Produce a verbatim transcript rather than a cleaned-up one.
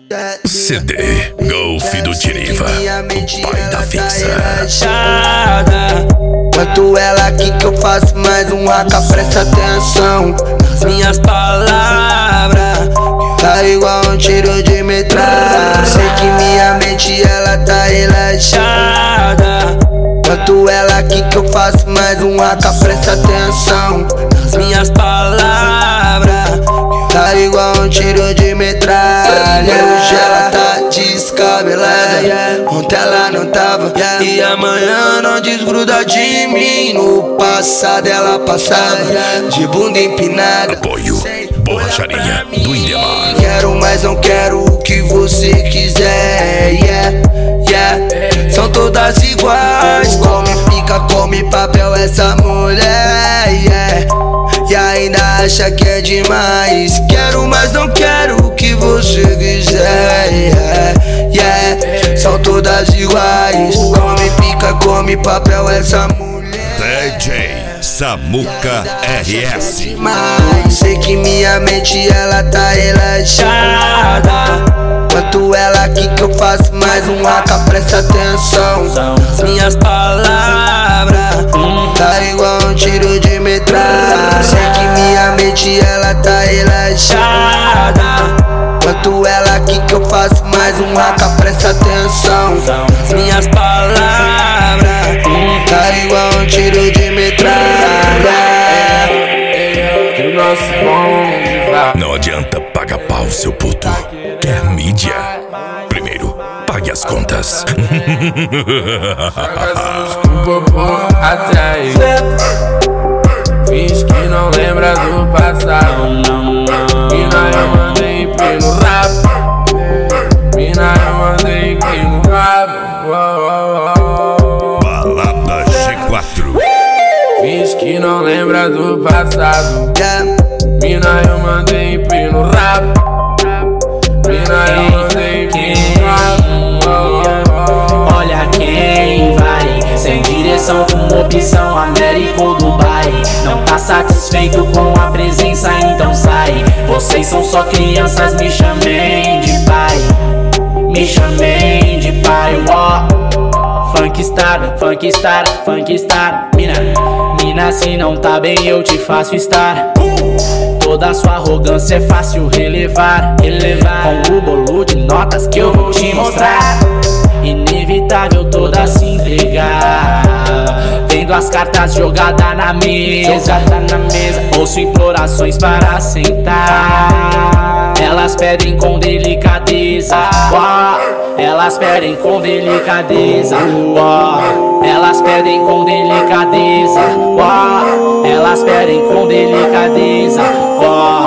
C D Golf do Diriva, o pai da fixa. Quanto ela aqui que eu faço mais um raca, presta atenção nas minhas palavras. Tá igual um tiro de metralha. Sei que minha mente ela tá relaxada. Quanto ela aqui que eu faço mais um raca, presta atenção nas minhas palavras. Tá igual um tiro de metralha. Hoje ela tá descabelada, ontem ela não tava, e amanhã não desgruda de mim. No passado ela passava de bunda empinada. Apoio Borracharia do Indemar. Quero, mas não quero o que você quiser, yeah, yeah. São todas iguais, come pica, come papel essa mulher, yeah. E ainda acha que é demais. Quero, mas não quero o que você quiser, yeah, yeah. São todas iguais, come pica, come papel essa mulher. D J Samuca R S. Mas sei que minha mente ela tá relaxada. Quanto ela aqui que eu faço mais um raca, presta atenção nas minhas palavras. Tá igual um tiro de metralha. Sei que minha mente ela tá relaxada. Quanto ela aqui que eu faço mais um raca, presta atenção nas minhas palavras. Tá igual um tiro de metralha. Não adianta pagar pau, seu puto. Quer mídia? Primeiro, pague as contas. Atrás, finge que não lembra do passado. Mina, eu mandei imprimir no rap. Mina, eu mandei imprimir no rap. Balada G quatro. Finge que não lembra do passado. Mina, eu mandei imprimir no rap. Mina, eu mandei imprimir no rap. Olha quem vai, sem direção com opção América ou Dubai. Não tá satisfeito com a presença, então sai. Vocês são só crianças, me chamem de pai. Me chamem de pai, ó. Funkistar, funkistar, funkistar. Mina, mina, se não tá bem eu te faço estar. Toda sua arrogância é fácil relevar, relevar. Com o bolo de notas que eu vou te mostrar. Inevitável toda se entregar. Vendo as cartas jogadas na mesa, na mesa. Ouço implorações para sentar. Elas pedem com delicadeza, oh. Elas pedem com delicadeza, oh. Elas pedem com delicadeza, oh. Elas pedem com delicadeza, oh.